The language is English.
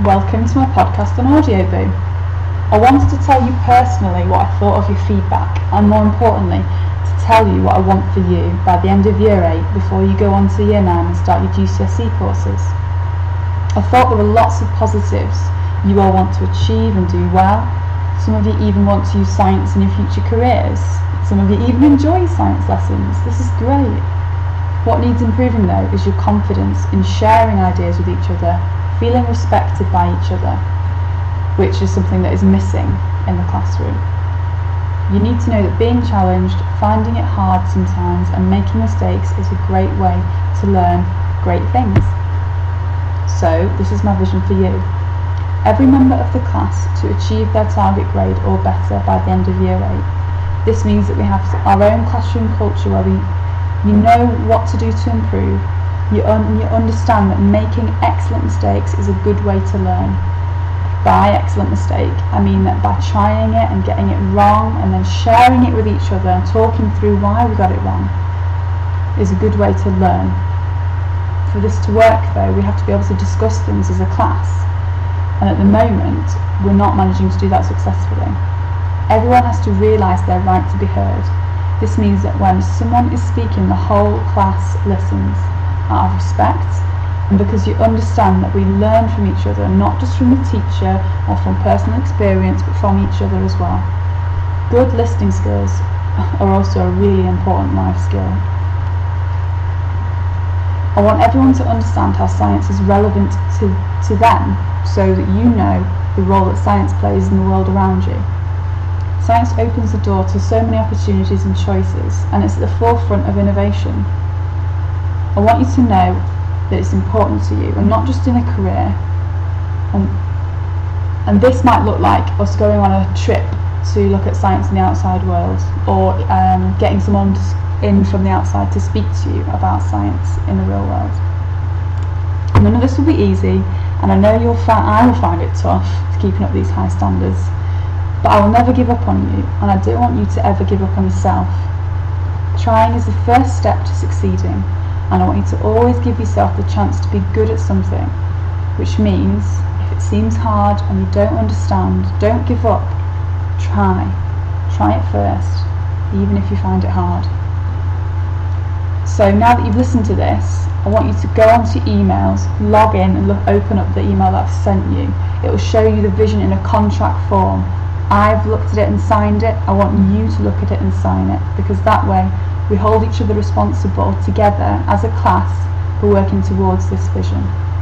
Welcome to my podcast on Audioboo. I wanted to tell you personally what I thought of your feedback, and more importantly, to tell you what I want for you by the end of Year 8 before you go on to Year 9 and start your GCSE courses. I thought there were lots of positives. You all want to achieve and do well. Some of you even want to use science in your future careers. Some of you even enjoy science lessons. This is great. What needs improving though is your confidence in sharing ideas with each other, feeling respected by each other, which is something that is missing in the classroom. You need to know that being challenged, finding it hard sometimes and making mistakes is a great way to learn great things. So this is my vision for you. Every member of the class to achieve their target grade or better by the end of Year 8. This means that we have our own classroom culture where you know what to do to improve. You understand that making excellent mistakes is a good way to learn. By excellent mistake, I mean that by trying it and getting it wrong and then sharing it with each other and talking through why we got it wrong is a good way to learn. For this to work though, we have to be able to discuss things as a class, and at the moment we're not managing to do that successfully. Everyone has to realise their right to be heard. This means that when someone is speaking, the whole class listens out of respect, and because you understand that we learn from each other, not just from the teacher or from personal experience, but from each other as well. Good listening skills are also a really important life skill. I want everyone to understand how science is relevant to them, so that you know the role that science plays in the world around you. Science opens the door to so many opportunities and choices, and it's at the forefront of innovation. I want you to know that it's important to you, and not just in a career. And this might look like us going on a trip to look at science in the outside world, or getting someone in from the outside to speak to you about science in the real world. None of this will be easy, and I know I will find it tough keeping up these high standards. But I will never give up on you, and I don't want you to ever give up on yourself. Trying is the first step to succeeding, and I want you to always give yourself the chance to be good at something, which means if it seems hard and you don't understand, don't give up. Try it first, even if you find it hard. So now that you've listened to this, I want you to go onto your emails, log in and open up the email that I've sent you. It will show you the vision in a contract form. I've looked at it and signed it. I want you to look at it and sign it, because that way we hold each other responsible together as a class for working towards this vision.